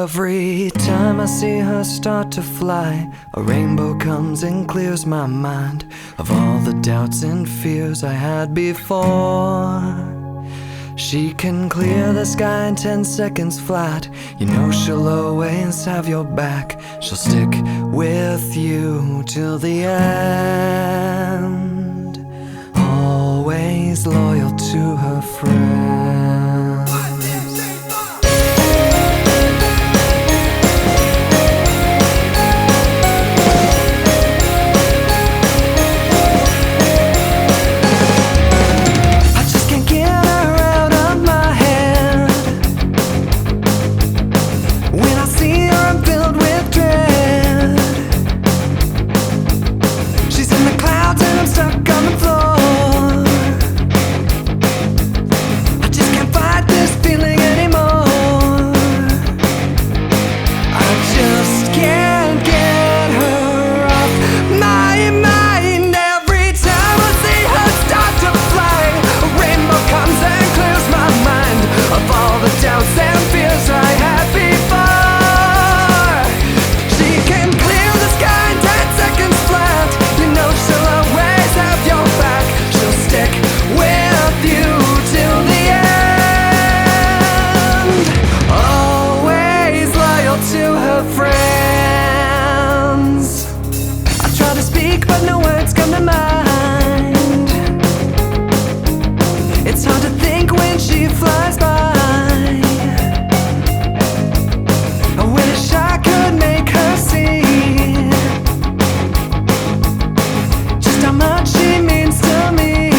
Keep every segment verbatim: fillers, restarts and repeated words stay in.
Every time I see her start to fly, a rainbow comes and clears my mind of all the doubts and fears I had before. She can clear the sky in ten seconds flat. You know she'll always have your back. She'll stick with you till the end, always loyal to her friends. But no words come to mind. It's hard to think when she flies by. I wish I could make her see just how much she means to me.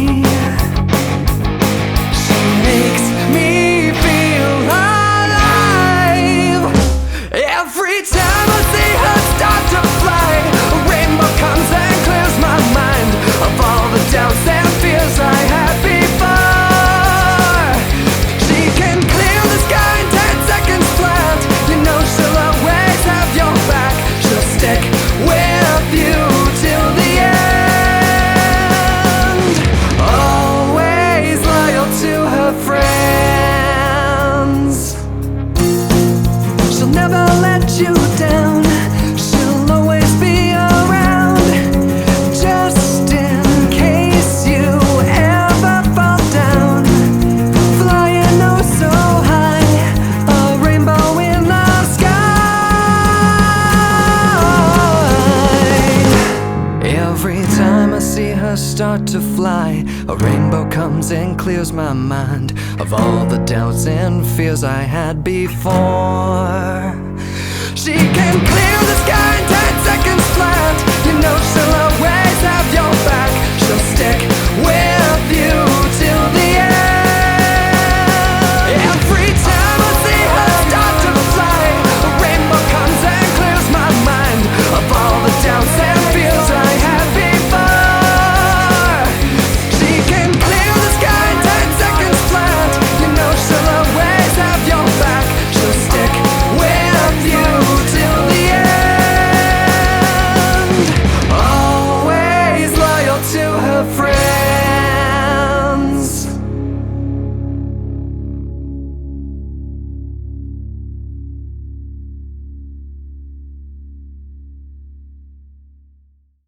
She makes me feel alive. Every time I see her start to fly, a rainbow comes and clears my mind of all the doubts and fears I had before. She can clear the sky in ten seconds flat. You know she'll always have your back. She'll stick with you till the end, always loyal to her friends. She'll never let you down. She'll always be around, just in case you ever fall down. Flying oh so high, a rainbow in the sky. Every time I see her start to fly, a rainbow comes and clears my mind of all the doubts and fears I had before. She can clear the sky in ten seconds flat. You know she'll always have your back. She'll stick